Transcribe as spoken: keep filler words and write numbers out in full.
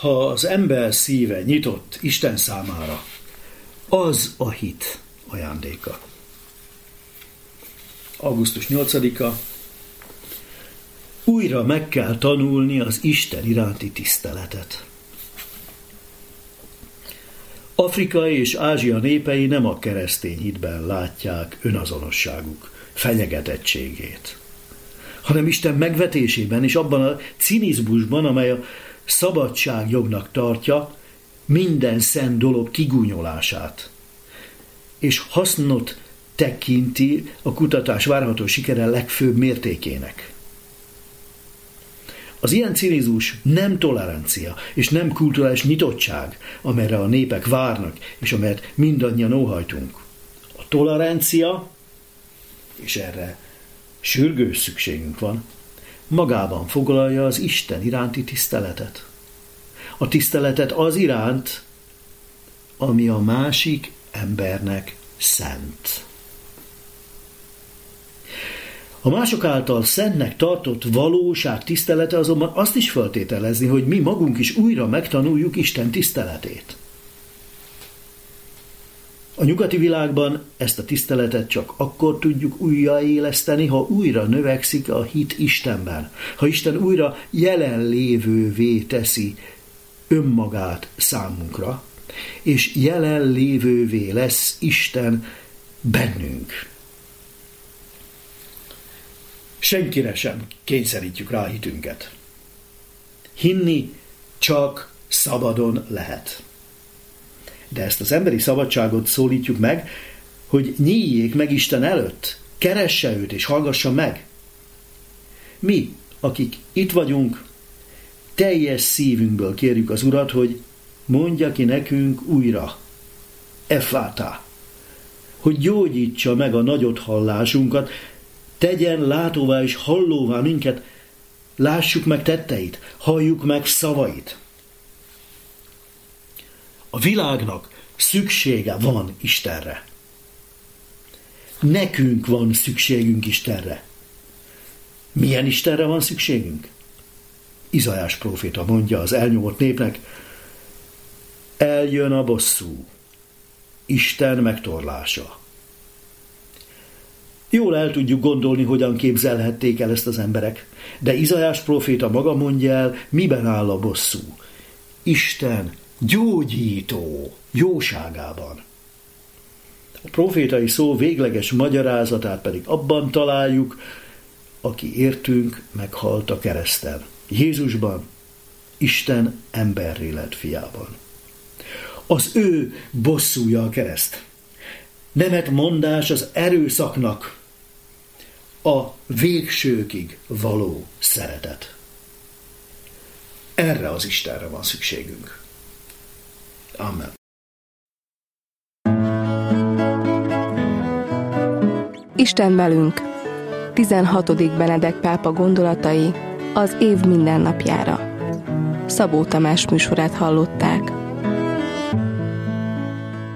Ha az ember szíve nyitott Isten számára, az a hit ajándéka. augusztus nyolcadika. Újra meg kell tanulni az Isten iránti tiszteletet. Afrika és Ázsia népei nem a keresztény hitben látják önazonosságuk fenyegetettségét, hanem Isten megvetésében és abban a cinizmusban, amely a szabadságjognak tartja minden szent dolog kigúnyolását, és hasznot tekinti a kutatás várható sikere legfőbb mértékének. Az ilyen cinizmus nem tolerancia, és nem kulturális nyitottság, amelyre a népek várnak, és amelyet mindannyian óhajtunk. A tolerancia, és erre sürgős szükségünk van, magában foglalja az Isten iránti tiszteletet. A tiszteletet az iránt, ami a másik embernek szent. A mások által szentnek tartott valóság tisztelete azonban azt is feltételezni, hogy mi magunk is újra megtanuljuk Isten tiszteletét. A nyugati világban ezt a tiszteletet csak akkor tudjuk újraéleszteni, ha újra növekszik a hit Istenben, ha Isten újra jelenlévővé teszi önmagát számunkra, és jelenlévővé lesz Isten bennünk. Senkire sem kényszerítjük rá a hitünket. Hinni csak szabadon lehet. De ezt az emberi szabadságot szólítjuk meg, hogy nyíljék meg Isten előtt, keresse őt és hallgassa meg. Mi, akik itt vagyunk, teljes szívünkből kérjük az Urat, hogy mondja ki nekünk újra, Effátá, hogy gyógyítsa meg a nagyot hallásunkat, tegyen látóvá és hallóvá minket, lássuk meg tetteit, halljuk meg szavait. A világnak szüksége van Istenre. Nekünk van szükségünk Istenre. Milyen Istenre van szükségünk? Izaiás próféta mondja az elnyomott népnek, eljön a bosszú, Isten megtorlása. Jól el tudjuk gondolni, hogyan képzelhették el ezt az emberek, de Izaiás próféta maga mondja el, miben áll a bosszú. Isten gyógyító jóságában. A prófétai szó végleges magyarázatát pedig abban találjuk, aki értünk meghalt a kereszten. Jézusban, Isten emberré lett fiában. Az ő bosszúja a kereszt. Nemet mondás az erőszaknak, a végsőkig való szeretet. Erre az Istenre van szükségünk. Amen. Isten velünk. tizenhatodik Benedek pápa gondolatai az év mindennapjára. Szabó Tamás műsorát hallották.